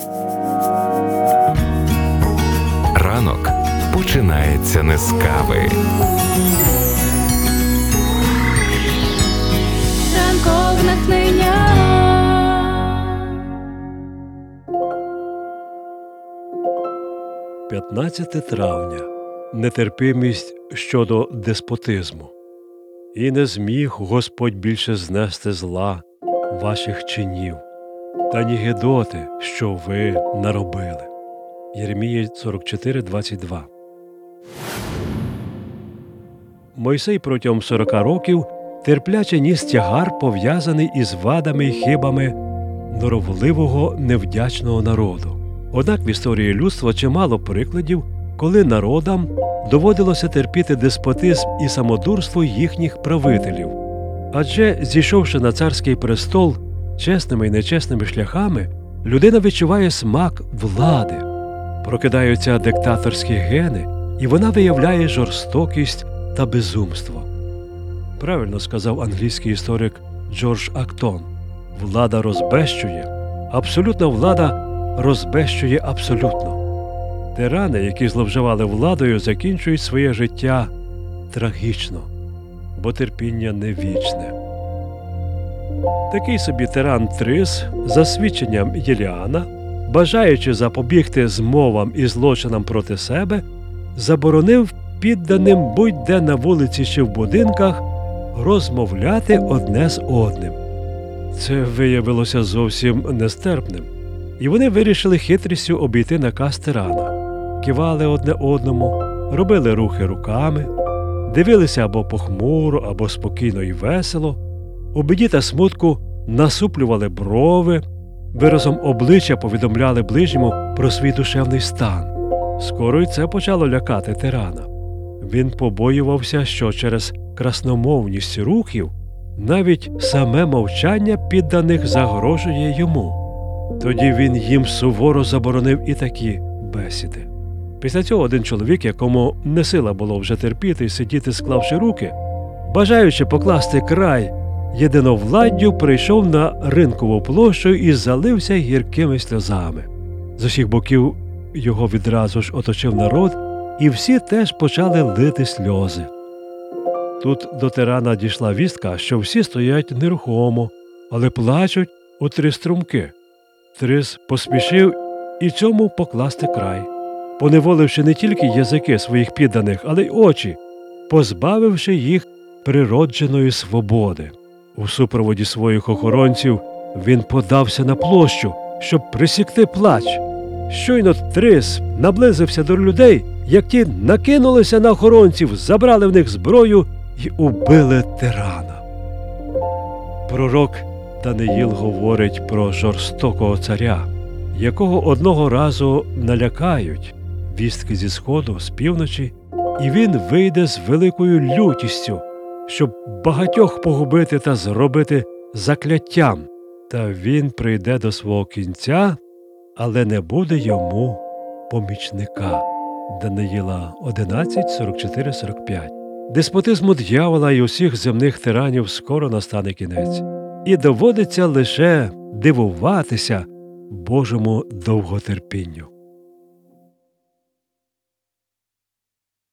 Ранок починається не з кави. Ранкове натхнення. 15 травня. Нетерпимість щодо деспотизму. «І не зміг Господь більше знести зла ваших чинів, та ні гидоти, що ви наробили». Єремія 44:22. Мойсей протягом 40 років терпляче ніс тягар, пов'язаний із вадами й хибами норовливого, невдячного народу. Однак в історії людства чимало прикладів, коли народам доводилося терпіти деспотизм і самодурство їхніх правителів. Адже, зійшовши на царський престол чесними і нечесними шляхами, людина відчуває смак влади. Прокидаються диктаторські гени, і вона виявляє жорстокість та безумство. Правильно сказав англійський історик Джордж Актон: влада розбещує, абсолютна влада розбещує абсолютно. Тирани, які зловживали владою, закінчують своє життя трагічно, бо терпіння не вічне. Такий собі тиран Трис, за свідченням Єліана, бажаючи запобігти змовам і злочинам проти себе, заборонив підданим будь-де на вулиці чи в будинках розмовляти одне з одним. Це виявилося зовсім нестерпним, і вони вирішили хитрістю обійти наказ тирана. Кивали одне одному, робили рухи руками, дивилися або похмуро, або спокійно і весело, у біді та смутку насуплювали брови, виразом обличчя повідомляли ближньому про свій душевний стан. Скоро й це почало лякати тирана. Він побоювався, що через красномовність рухів навіть саме мовчання підданих загрожує йому. Тоді він їм суворо заборонив і такі бесіди. Після цього один чоловік, якому не сила було вже терпіти і сидіти, склавши руки, бажаючи покласти край єдиновладдю, прийшов на ринкову площу і залився гіркими сльозами. З усіх боків його відразу ж оточив народ, і всі теж почали лити сльози. Тут до тирана дійшла вістка, що всі стоять нерухомо, але плачуть у три струмки. Трис поспішив і цьому покласти край, поневоливши не тільки язики своїх підданих, але й очі, позбавивши їх природженої свободи. У супроводі своїх охоронців він подався на площу, щоб присікти плач. Щойно Трис наблизився до людей, як ті накинулися на охоронців, забрали в них зброю і убили тирана. Пророк Даниїл говорить про жорстокого царя, якого одного разу налякають вістки зі сходу, з півночі, і він вийде з великою лютістю, щоб багатьох погубити та зробити закляттям. Та він прийде до свого кінця, але не буде йому помічника. Даниїла 11:44-45. Деспотизму д'явола і усіх земних тиранів скоро настане кінець. І доводиться лише дивуватися Божому довготерпінню.